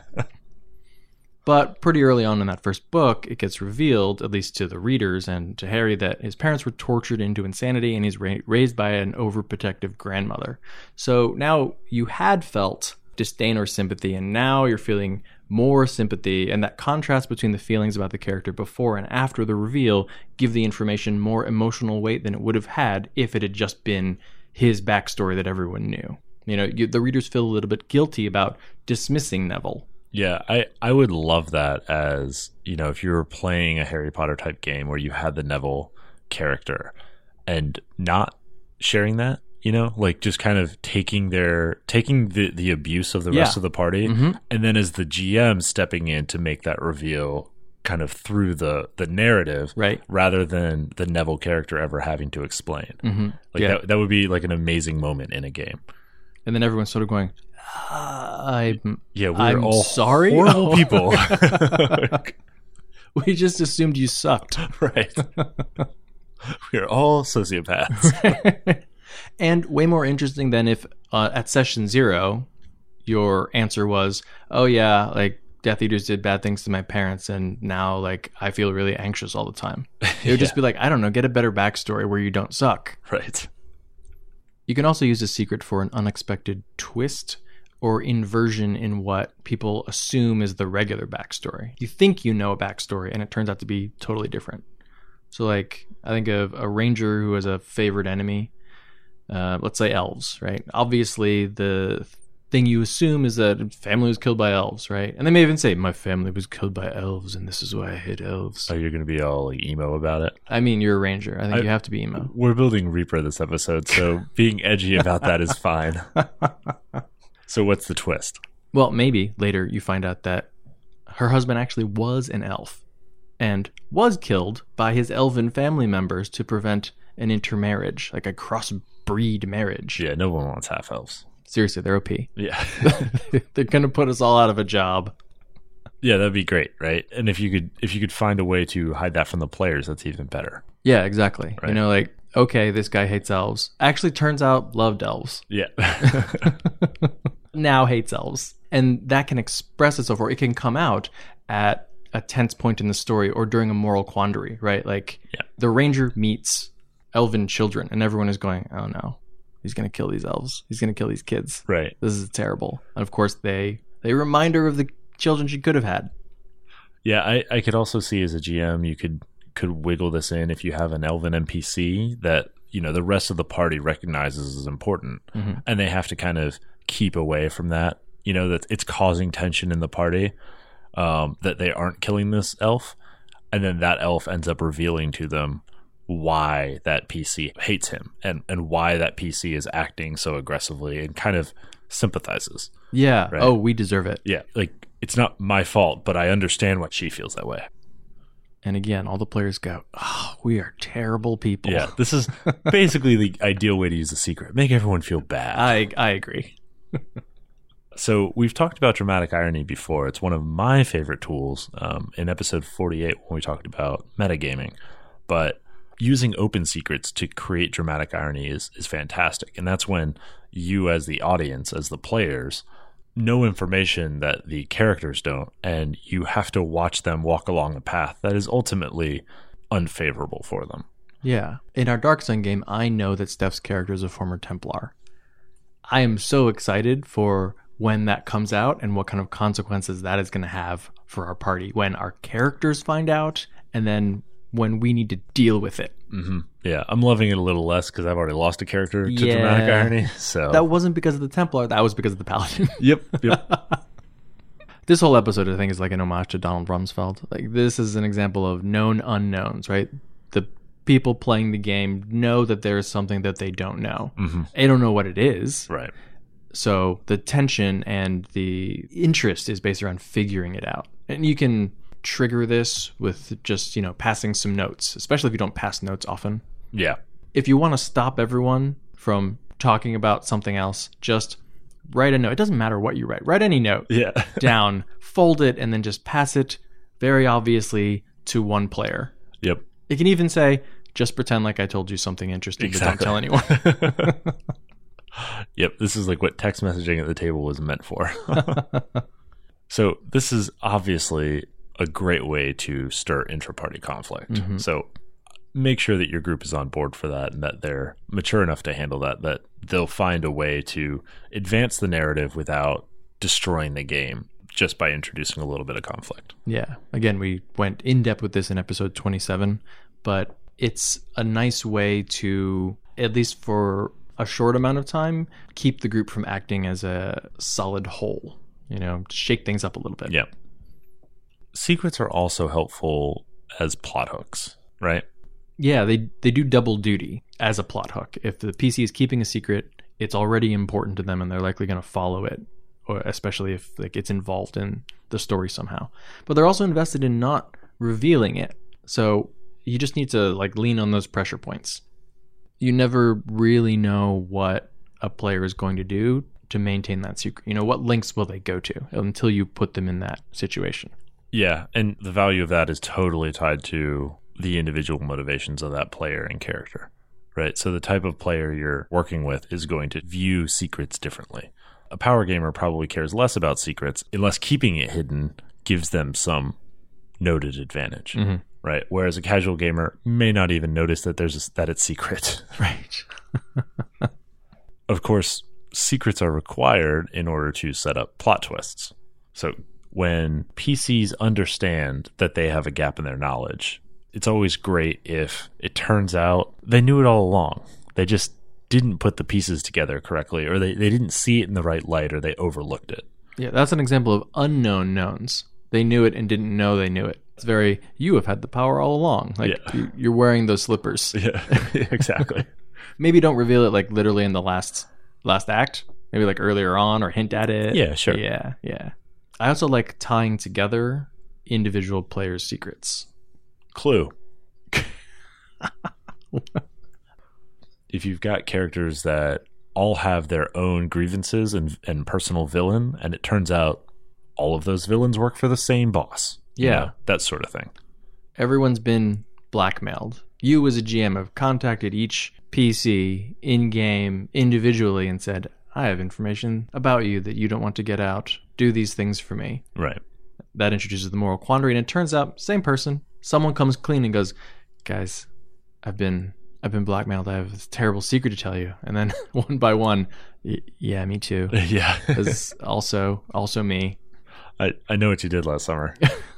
But pretty early on in that first book, it gets revealed, at least to the readers and to Harry, that his parents were tortured into insanity and he's ra- raised by an overprotective grandmother. So now you had felt disdain or sympathy, and now you're feeling more sympathy, and that contrast between the feelings about the character before and after the reveal give the information more emotional weight than it would have had if it had just been his backstory that everyone knew. You know, you, the readers feel a little bit guilty about dismissing Neville. Yeah, I, I would love that as, you know, if you were playing a Harry Potter type game where you had the Neville character and not sharing that, you know, like just kind of taking their, taking the, the abuse of the rest Yeah. of the party. Mm-hmm. And then as the G M stepping in to make that reveal kind of through the, the narrative, Right. rather than the Neville character ever having to explain. Mm-hmm. Like Yeah. that, that would be like an amazing moment in a game. And then everyone's sort of going, I'm, Yeah, we're I'm all sorry? horrible people. we just assumed you sucked. Right. We're all sociopaths. And way more interesting than if uh, at session zero, your answer was, oh yeah, like Death Eaters did bad things to my parents and now like I feel really anxious all the time. It would just be like, I don't know, get a better backstory where you don't suck. Right. You can also use a secret for an unexpected twist or inversion in what people assume is the regular backstory. You think you know a backstory and it turns out to be totally different. So like, I think of a ranger who has a favorite enemy. Uh, let's say elves, right? Obviously, the thing you assume is that family was killed by elves, right? And they may even say, my family was killed by elves, and this is why I hate elves. So you're going to be all like, emo about it? I mean, you're a ranger. I think I- you have to be emo. We're building Reaper this episode, so being edgy about that is fine. So what's the twist? Well, maybe later you find out that her husband actually was an elf and was killed by his elven family members to prevent an intermarriage, like a crossbreed marriage. Yeah, no one wants half elves. Seriously, they're O P. Yeah. They're going to put us all out of a job. Yeah, that'd be great, right? And if you could if you could find a way to hide that from the players, that's even better. Yeah, exactly. Right. You know, like, okay, this guy hates elves. Actually, turns out loved elves. Yeah. Now hates elves. And that can express itself, or it can come out at a tense point in the story or during a moral quandary, right? Like, Yeah. the ranger meets elven children, and everyone is going, oh no, he's going to kill these elves. He's going to kill these kids. Right. This is terrible. And of course, they, they remind her of the children she could have had. Yeah, I, I could also see as a G M, you could could wiggle this in if you have an elven N P C that, you know, the rest of the party recognizes as important, Mm-hmm. and they have to kind of keep away from that. You know, that it's causing tension in the party, um, that they aren't killing this elf, and then that elf ends up revealing to them why that P C hates him and, and why that P C is acting so aggressively, and kind of sympathizes. Yeah. Right. Oh, we deserve it. Yeah, like, it's not my fault, but I understand why she feels that way. And again, all the players go, oh, we are terrible people. Yeah, this is basically the ideal way to use a secret. Make everyone feel bad. I I agree. So we've talked about dramatic irony before. It's one of my favorite tools um, in episode forty-eight when we talked about metagaming. But using open secrets to create dramatic irony is, is fantastic. And that's when you as the audience, as the players, know information that the characters don't, and you have to watch them walk along a path that is ultimately unfavorable for them. Yeah. In our Dark Sun game, I know that Steph's character is a former Templar. I am so excited for when that comes out and what kind of consequences that is going to have for our party when our characters find out and then when we need to deal with it. Mm-hmm. Yeah, I'm loving it a little less because I've already lost a character to Yeah. dramatic irony. So That wasn't because of the Templar. That was because of the Paladin. Yep, yep. This whole episode, I think, is like an homage to Donald Rumsfeld. Like, this is an example of known unknowns, right? The people playing the game know that there is something that they don't know. Mm-hmm. They don't know what it is. Right. So the tension and the interest is based around figuring it out. And you can trigger this with just, you know, passing some notes, especially if you don't pass notes often. Yeah. If you want to stop everyone from talking about something else, just write a note. It doesn't matter what you write. Write any note Yeah. down, fold it, and then just pass it very obviously to one player. Yep. It can even say, just pretend like I told you something interesting, Exactly. but don't tell anyone. Yep, this is like what text messaging at the table was meant for. So this is obviously a great way to stir intra-party conflict. Mm-hmm. So make sure that your group is on board for that and that they're mature enough to handle that, that they'll find a way to advance the narrative without destroying the game just by introducing a little bit of conflict. Yeah. Again, we went in depth with this in episode twenty-seven, but it's a nice way to, at least for a short amount of time, keep the group from acting as a solid whole, you know, shake things up a little bit. Yeah. Secrets are also helpful as plot hooks, right? Yeah, they they do double duty as a plot hook. If the P C is keeping a secret, it's already important to them and they're likely going to follow it, or especially if like it's involved in the story somehow. But they're also invested in not revealing it. So you just need to like lean on those pressure points. You never really know what a player is going to do to maintain that secret. You know, what links will they go to until you put them in that situation? Yeah, and the value of that is totally tied to the individual motivations of that player and character, right? So the type of player you're working with is going to view secrets differently. A power gamer probably cares less about secrets unless keeping it hidden gives them some noted advantage, Mm-hmm. right? Whereas a casual gamer may not even notice that there's a, that it's secret. Right. Of course, secrets are required in order to set up plot twists. So when P Cs understand that they have a gap in their knowledge, it's always great if it turns out they knew it all along. They just didn't put the pieces together correctly, or they, they didn't see it in the right light, or they overlooked it. Yeah, that's an example of unknown knowns. They knew it and didn't know they knew it. It's very, you have had the power all along. Like, Yeah. you- you're wearing those slippers. Yeah, exactly. Maybe don't reveal it like literally in the last last act. Maybe like earlier on, or hint at it. Yeah, sure. Yeah, yeah. I also like tying together individual players' secrets. Clue. If you've got characters that all have their own grievances and, and personal villain, and it turns out all of those villains work for the same boss. you Yeah. know, that sort of thing. Everyone's been blackmailed. You as a G M have contacted each P C in-game individually and said, I have information about you that you don't want to get out. Do these things for me. Right. That introduces the moral quandary, and it turns out, same person. Someone comes clean and goes, guys, I've been I've been blackmailed. I have this terrible secret to tell you. And then one by one, y- yeah, me too. Yeah. Is also also me. I, I know what you did last summer.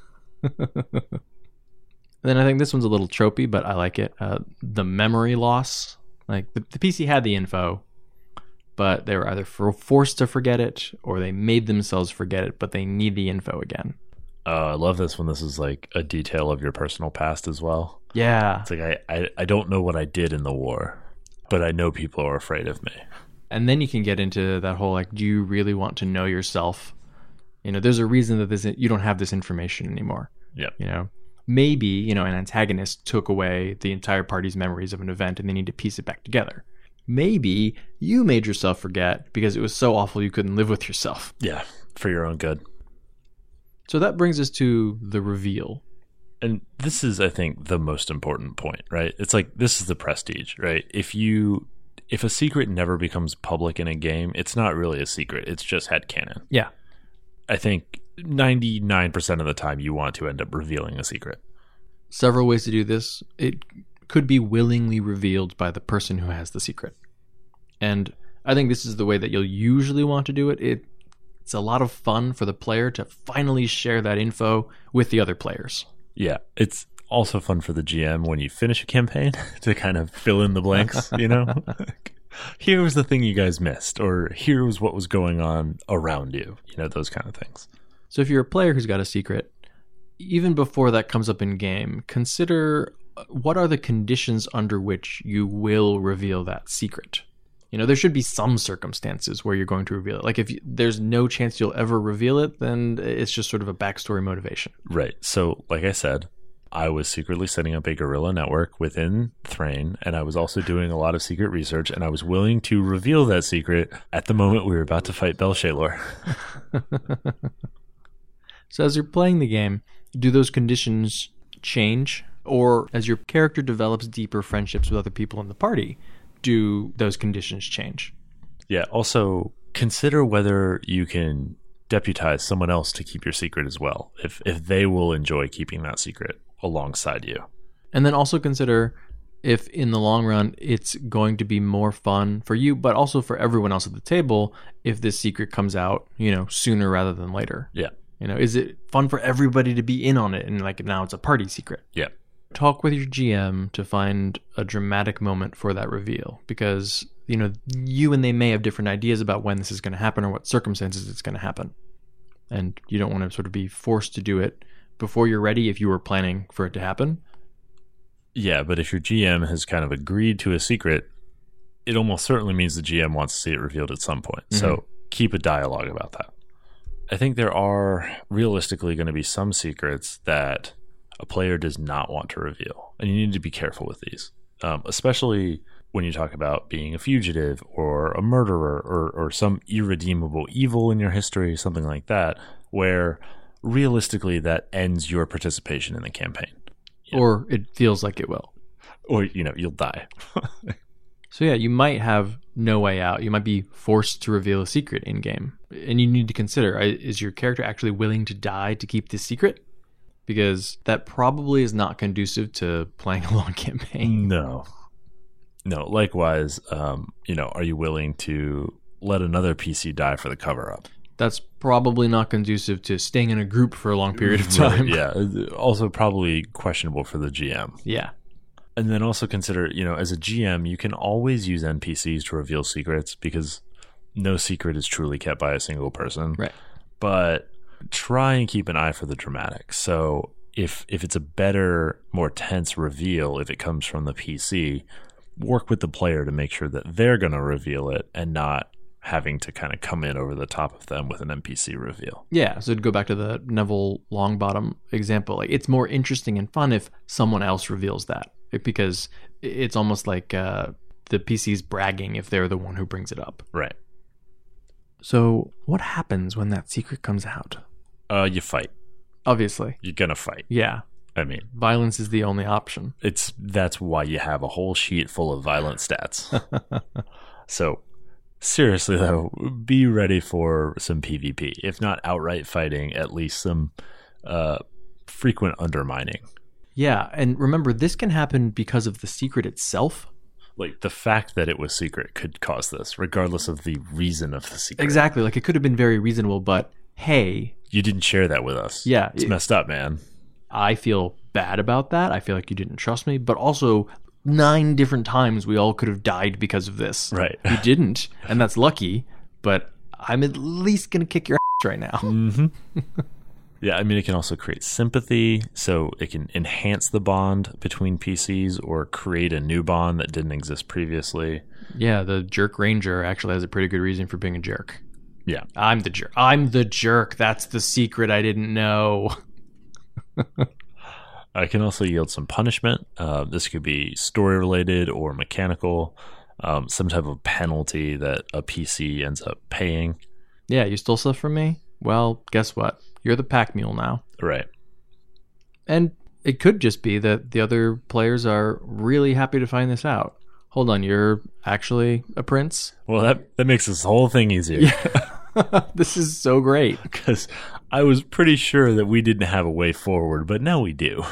Then I think this one's a little tropey, but I like it. Uh, the memory loss. Like the, the P C had the info, but they were either for, forced to forget it or they made themselves forget it, but they need the info again. Uh, I love this when this is like a detail of your personal past as well. Yeah. It's like, I, I, I don't know what I did in the war, but I know people are afraid of me. And then you can get into that whole, like, do you really want to know yourself? You know, there's a reason that this you don't have this information anymore. Yeah. You know, maybe, you know, an antagonist took away the entire party's memories of an event and they need to piece it back together. Maybe you made yourself forget because it was so awful you couldn't live with yourself. Yeah, for your own good. So that brings us to the reveal. And this is, I think, the most important point, right? It's like, this is the prestige, right? If you, if a secret never becomes public in a game, it's not really a secret. It's just headcanon. Yeah. I think ninety-nine percent of the time you want to end up revealing a secret. Several ways to do this. It could be willingly revealed by the person who has the secret. And I think this is the way that you'll usually want to do it. it. It's a lot of fun for the player to finally share that info with the other players. Yeah, it's also fun for the G M when you finish a campaign to kind of fill in the blanks, you know? Here was the thing you guys missed, or here was what was going on around you, you know, those kind of things. So if you're a player who's got a secret, even before that comes up in game, consider what are the conditions under which you will reveal that secret. You know, there should be some circumstances where you're going to reveal it. Like if you, there's no chance you'll ever reveal it, then it's just sort of a backstory motivation. Right. So like I said, I was secretly setting up a guerrilla network within Thrain, and I was also doing a lot of secret research, and I was willing to reveal that secret at the moment we were about to fight Belshalar. So as you're playing the game, do those conditions change? Or as your character develops deeper friendships with other people in the party, do those conditions change? Yeah, also consider whether you can deputize someone else to keep your secret as well, if if they will enjoy keeping that secret alongside you. And then also consider if in the long run it's going to be more fun for you, but also for everyone else at the table if this secret comes out, you know, sooner rather than later. Yeah. You know, is it fun for everybody to be in on it and like now it's a party secret? Yeah. Talk with your G M to find a dramatic moment for that reveal because, you know, you and they may have different ideas about when this is going to happen or what circumstances it's going to happen. And you don't want to sort of be forced to do it before you're ready if you were planning for it to happen. Yeah, but if your G M has kind of agreed to a secret, it almost certainly means the G M wants to see it revealed at some point. Mm-hmm. So keep a dialogue about that. I think there are realistically going to be some secrets that a player does not want to reveal. And you need to be careful with these, um, especially when you talk about being a fugitive or a murderer or, or some irredeemable evil in your history, something like that, where realistically that ends your participation in the campaign. You know? Or it feels like it will. Or, you know, you'll die. So yeah, you might have no way out. You might be forced to reveal a secret in-game. And you need to consider, is your character actually willing to die to keep this secret? Because that probably is not conducive to playing a long campaign. No. No, likewise, um, you know, are you willing to let another P C die for the cover-up? That's probably not conducive to staying in a group for a long period of time. Right, yeah, also probably questionable for the G M. Yeah. And then also consider, you know, as a G M, you can always use N P Cs to reveal secrets because no secret is truly kept by a single person. Right. But try and keep an eye for the dramatic. So if if it's a better, more tense reveal, if it comes from the P C, work with the player to make sure that they're going to reveal it and not having to kind of come in over the top of them with an N P C reveal. Yeah, so to go back to the Neville Longbottom example, like it's more interesting and fun if someone else reveals that, because it's almost like uh, the P C's bragging if they're the one who brings it up. Right. So what happens when that secret comes out? Uh, you fight. Obviously. You're going to fight. Yeah. I mean, violence is the only option. It's that's why you have a whole sheet full of violent stats. So seriously, though, be ready for some PvP. If not outright fighting, at least some uh, frequent undermining. Yeah, and remember, this can happen because of the secret itself. Like, the fact that it was secret could cause this, regardless of the reason of the secret. Exactly. Like, it could have been very reasonable, but hey... You didn't share that with us. Yeah. It's it, messed up, man. I feel bad about that. I feel like you didn't trust me, but also... Nine different times we all could have died because of this. Right. We didn't, and that's lucky, but I'm at least going to kick your ass right now. Mm-hmm. Yeah, I mean, it can also create sympathy, so it can enhance the bond between P Cs or create a new bond that didn't exist previously. Yeah, the jerk ranger actually has a pretty good reason for being a jerk. Yeah. I'm the jerk. I'm the jerk. That's the secret I didn't know. I can also yield some punishment. Uh, this could be story related or mechanical, um, some type of penalty that a P C ends up paying. Yeah, you stole stuff from me? Well, guess what? You're the pack mule now. Right. And it could just be that the other players are really happy to find this out. Hold on, you're actually a prince? Well, that, that makes this whole thing easier. Yeah. This is so great. Because I was pretty sure that we didn't have a way forward, but now we do.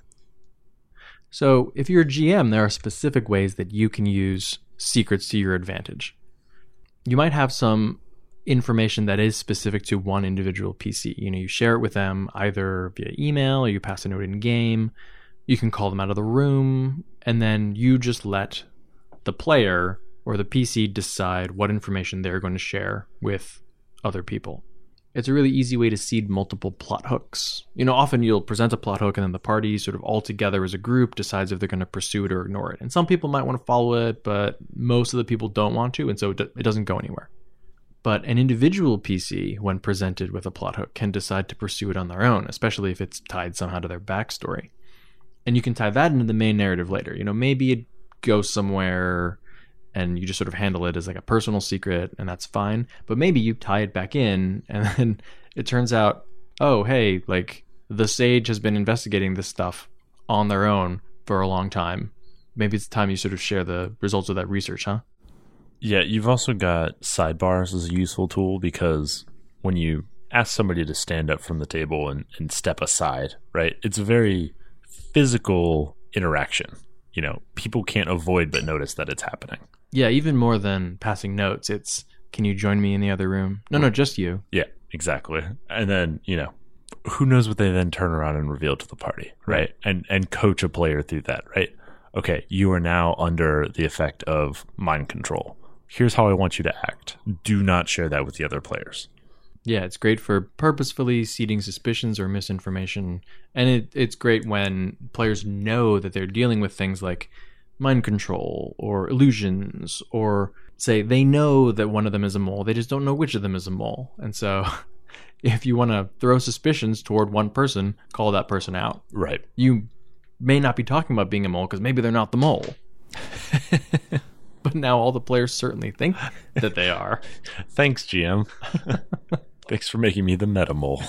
So if you're a G M, there are specific ways that you can use secrets to your advantage. You might have some information that is specific to one individual P C. You know, you share it with them either via email or you pass a note in game. You can call them out of the room, and then you just let the player or the P C decide what information they're going to share with other people. It's a really easy way to seed multiple plot hooks. You know, often you'll present a plot hook and then the party sort of all together as a group decides if they're going to pursue it or ignore it. And some people might want to follow it, but most of the people don't want to, and so it doesn't go anywhere. But an individual P C, when presented with a plot hook, can decide to pursue it on their own, especially if it's tied somehow to their backstory. And you can tie that into the main narrative later. You know, maybe it goes somewhere and you just sort of handle it as like a personal secret, and that's fine. But maybe you tie it back in, and then it turns out, oh, hey, like the sage has been investigating this stuff on their own for a long time. Maybe it's time you sort of share the results of that research, huh? Yeah, you've also got sidebars as a useful tool, because when you ask somebody to stand up from the table and, and step aside, right, it's a very physical interaction. You know, people can't avoid but notice that it's happening. Yeah, even more than passing notes, it's, can you join me in the other room? No, no, just you. Yeah, exactly. And then, you know, who knows what they then turn around and reveal to the party, right? right? And and coach a player through that, right? Okay, you are now under the effect of mind control. Here's how I want you to act. Do not share that with the other players. Yeah, it's great for purposefully seeding suspicions or misinformation. And it, it's great when players know that they're dealing with things like mind control or illusions, or say they know that one of them is a mole, they just don't know which of them is a mole. And so if you want to throw suspicions toward one person, call that person out. Right. You may not be talking about being a mole because maybe they're not the mole. But now all the players certainly think that they are. Thanks, G M. Thanks for making me the meta mole.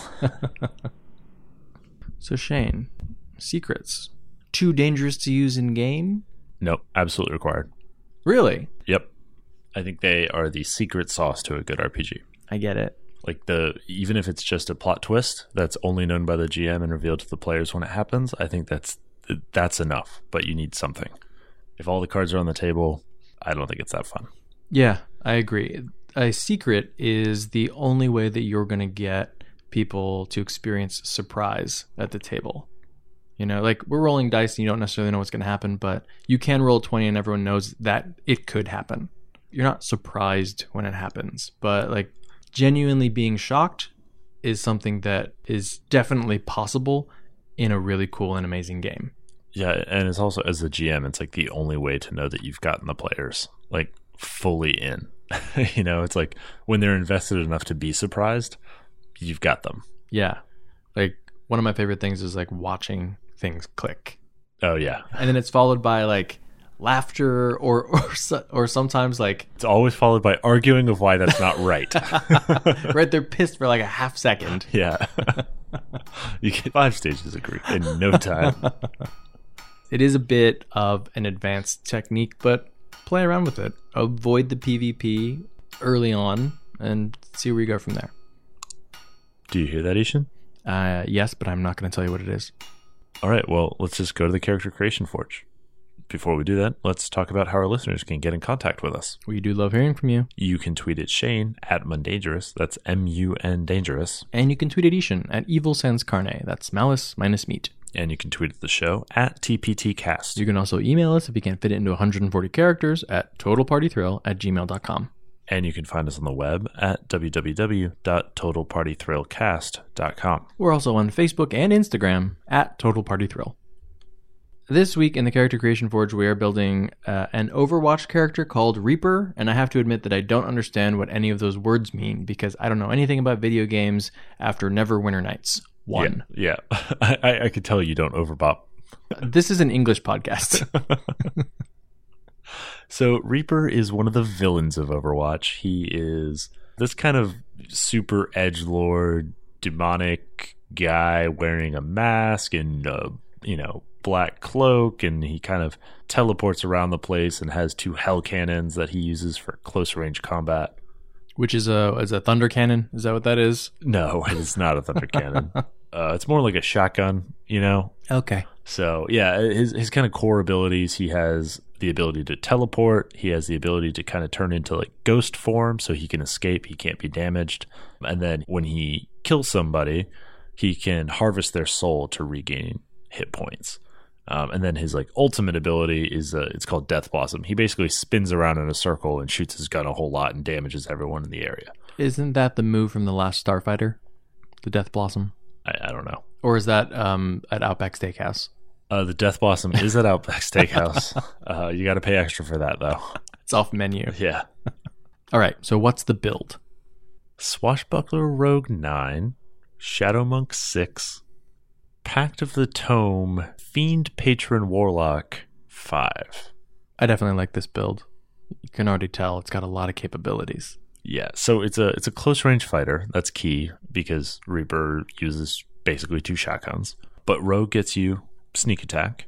So Shane, secrets. Too dangerous to use in game? Nope, absolutely required. Really? Yep. I think they are the secret sauce to a good R P G. I get it. Like the even if it's just a plot twist that's only known by the G M and revealed to the players when it happens, I think that's that's enough. But you need something. If all the cards are on the table, I don't think it's that fun. Yeah, I agree. A secret is the only way that you're going to get people to experience surprise at the table. You know, like we're rolling dice and you don't necessarily know what's going to happen, but you can roll twenty and everyone knows that it could happen. You're not surprised when it happens, but like genuinely being shocked is something that is definitely possible in a really cool and amazing game. Yeah, and it's also, as the G M, it's like the only way to know that you've gotten the players like fully in. You know, it's like when they're invested enough to be surprised, you've got them. Yeah. Like one of my favorite things is like watching things click. Oh yeah. And then it's followed by like laughter or or or sometimes like it's always followed by arguing of why that's not right. Right, they're pissed for like a half second. Yeah. You get five stages of grief in no time. It is a bit of an advanced technique, but play around with it. Avoid the PvP early on and see where you go from there. Do you hear that, Ishan? Uh, yes, but I'm not going to tell you what it is. All right, well, let's just go to the Character Creation Forge. Before we do that, let's talk about how our listeners can get in contact with us. We do love hearing from you. You can tweet at Shane at Mundangerous. That's M U N Dangerous. And you can tweet at Ishan at Evil Sans Carne. That's malice minus meat. And you can tweet at the show at T P T cast. You can also email us if you can't fit it into one hundred forty characters at totalpartythrill at gmail dot com. And you can find us on the web at w w w dot total party thrill cast dot com. We're also on Facebook and Instagram at Total Party Thrill. This week in the Character Creation Forge, we are building uh, an Overwatch character called Reaper, and I have to admit that I don't understand what any of those words mean because I don't know anything about video games after Neverwinter Nights. one. Yeah, yeah. I, I could tell you don't overbop. This is an English podcast. So Reaper is one of the villains of Overwatch. He is this kind of super edgelord, demonic guy wearing a mask and a, you know, black cloak, and he kind of teleports around the place and has two hell cannons that he uses for close range combat. Which is a is a thunder cannon? Is that what that is? No, it's not a thunder cannon. Uh, it's more like a shotgun, you know? Okay. So, yeah, his his kind of core abilities, he has the ability to teleport. He has the ability to kind of turn into like ghost form so he can escape. He can't be damaged. And then when he kills somebody, he can harvest their soul to regain hit points. Um, and then his like ultimate ability is uh, it's called Death Blossom. He basically spins around in a circle and shoots his gun a whole lot and damages everyone in the area. Isn't that the move from the last Starfighter? The Death Blossom? I, I don't know. Or is that um, at Outback Steakhouse? Uh, the Death Blossom is at Outback Steakhouse. Uh, you got to pay extra for that, though. It's off menu. Yeah. All right, so what's the build? Swashbuckler Rogue nine, Shadow Monk six, Pact of the Tome, Fiend Patron Warlock five. I definitely like this build. You can already tell it's got a lot of capabilities. Yeah, so it's a it's a close range fighter. That's key because Reaper uses basically two shotguns. But Rogue gets you sneak attack.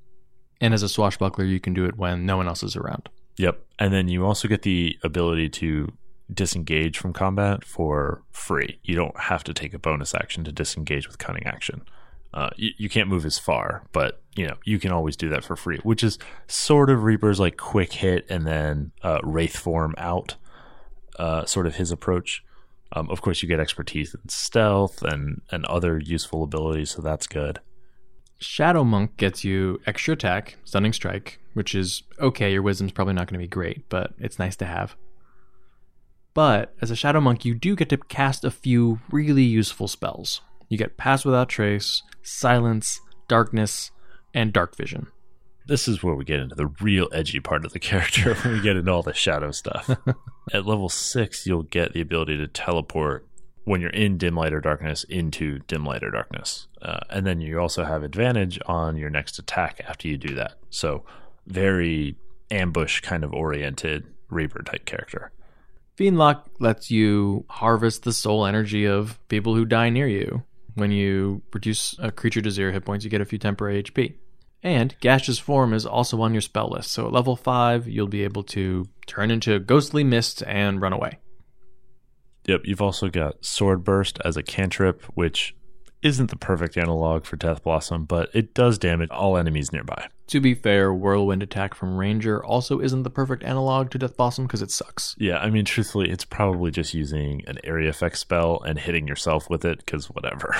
And as a swashbuckler, you can do it when no one else is around. Yep. And then you also get the ability to disengage from combat for free. You don't have to take a bonus action to disengage with cunning action. Uh, you, you can't move as far, but you know you can always do that for free, which is sort of Reaper's like quick hit and then uh, wraith form out. Uh, sort of his approach. Um, of course, you get expertise in stealth and, and other useful abilities, so that's good. Shadow Monk gets you extra attack, stunning strike, which is okay. Your wisdom's probably not going to be great, but it's nice to have. But as a Shadow Monk, you do get to cast a few really useful spells. You get Pass Without Trace, Silence, Darkness, and Dark Vision. This is where we get into the real edgy part of the character when we get into all the shadow stuff. At level six, you'll get the ability to teleport when you're in dim light or darkness into dim light or darkness. Uh, and then you also have advantage on your next attack after you do that. So very ambush kind of oriented Reaper type character. Fiendlock lets you harvest the soul energy of people who die near you. When you reduce a creature to zero hit points, you get a few temporary H P. And Gaseous Form is also on your spell list. So at level five, you'll be able to turn into Ghostly Mist and run away. Yep, you've also got Sword Burst as a cantrip, which isn't the perfect analog for Death Blossom, but it does damage all enemies nearby. To be fair, Whirlwind Attack from Ranger also isn't the perfect analog to Death Blossom because it sucks. Yeah, I mean, truthfully, it's probably just using an area effect spell and hitting yourself with it, because whatever.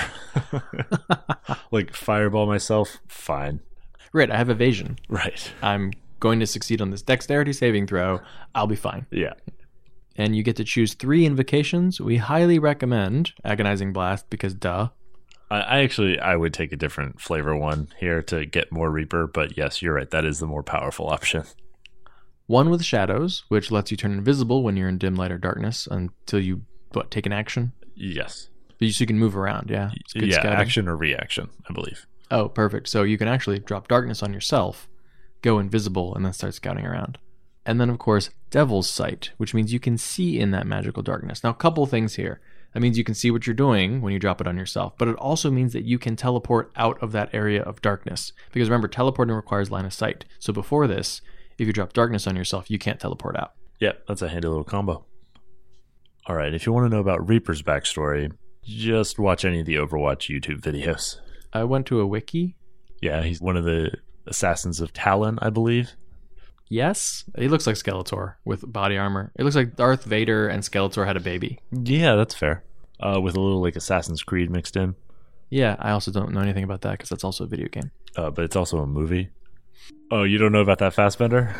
Like, Fireball myself, fine. Right, I have evasion. Right. I'm going to succeed on this dexterity saving throw. I'll be fine. Yeah. And you get to choose three invocations. We highly recommend Agonizing Blast because duh. I, I actually, I would take a different flavor one here to get more Reaper, but yes, you're right. That is the more powerful option. One with Shadows, which lets you turn invisible when you're in dim light or darkness until you, what, take an action? Yes. So you can move around, yeah? It's good yeah, scouting. action or reaction, I believe. Oh, perfect. So you can actually drop darkness on yourself, go invisible, and then start scouting around. And then, of course, Devil's Sight, which means you can see in that magical darkness. Now, a couple things here. That means you can see what you're doing when you drop it on yourself, but it also means that you can teleport out of that area of darkness. Because remember, teleporting requires line of sight. So before this, if you drop darkness on yourself, you can't teleport out. Yeah, that's a handy little combo. All right, if you want to know about Reaper's backstory, just watch any of the Overwatch YouTube videos. I went to a wiki. Yeah, he's one of the assassins of Talon, I believe. Yes, he looks like Skeletor with body armor. It looks like Darth Vader and Skeletor had a baby. Yeah, that's fair. Uh, with a little like Assassin's Creed mixed in. Yeah, I also don't know anything about that because that's also a video game. Uh, but it's also a movie. Oh, you don't know about that Fassbender?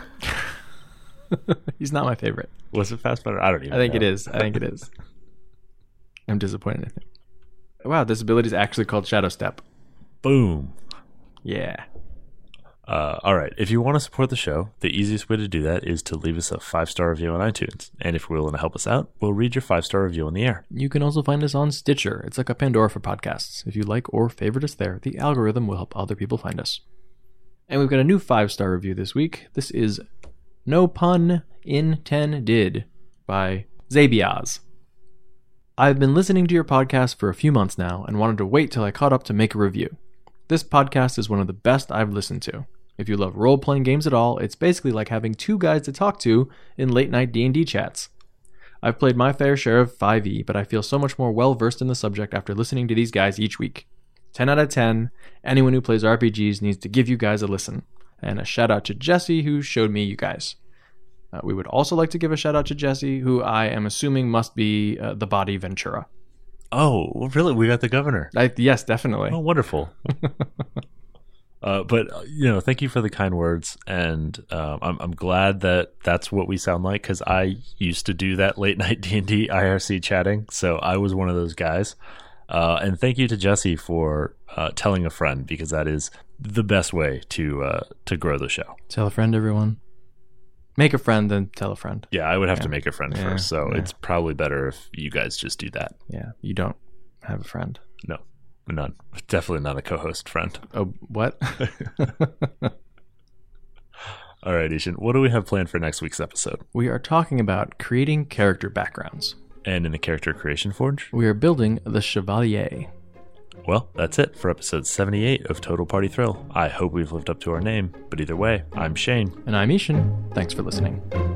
He's not my favorite. Was it Fassbender? I don't even I think know. it is. I think it is. I'm disappointed in him. Wow, this ability is actually called Shadow Step. Boom. Yeah. Uh, all right. If you want to support the show, the easiest way to do that is to leave us a five-star review on iTunes. And if you're willing to help us out, we'll read your five-star review on the air. You can also find us on Stitcher. It's like a Pandora for podcasts. If you like or favorite us there, the algorithm will help other people find us. And we've got a new five-star review this week. This is No Pun Intended by Zabiaz. I've been listening to your podcast for a few months now and wanted to wait till I caught up to make a review. This podcast is one of the best I've listened to. If you love role-playing games at all, it's basically like having two guys to talk to in late-night D and D chats. I've played my fair share of five E, but I feel so much more well-versed in the subject after listening to these guys each week. ten out of ten, anyone who plays R P Gs needs to give you guys a listen. And a shout-out to Jesse, who showed me you guys. Uh, we would also like to give a shout-out to Jesse, who I am assuming must be uh, the body Ventura. Oh, really? We got the governor. I, yes, definitely. Oh, wonderful. uh, but, you know, thank you for the kind words. And um, I'm, I'm glad that that's what we sound like, because I used to do that late night D and D I R C chatting. So I was one of those guys. Uh, and thank you to Jesse for uh, telling a friend, because that is the best way to uh, to grow the show. Tell a friend, everyone. Make a friend, then tell a friend. Yeah, I would have yeah. to make a friend yeah, first, so yeah. it's probably better if you guys just do that. Yeah, you don't have a friend. No, none. Definitely not a co-host friend. Oh, what? All right, Ishan, what do we have planned for next week's episode? We are talking about creating character backgrounds. And in the Character Creation Forge? We are building the Chevalier. Well, that's it for episode seventy-eight of Total Party Thrill. I hope we've lived up to our name, but either way, I'm Shane. And I'm Ishan. Thanks for listening.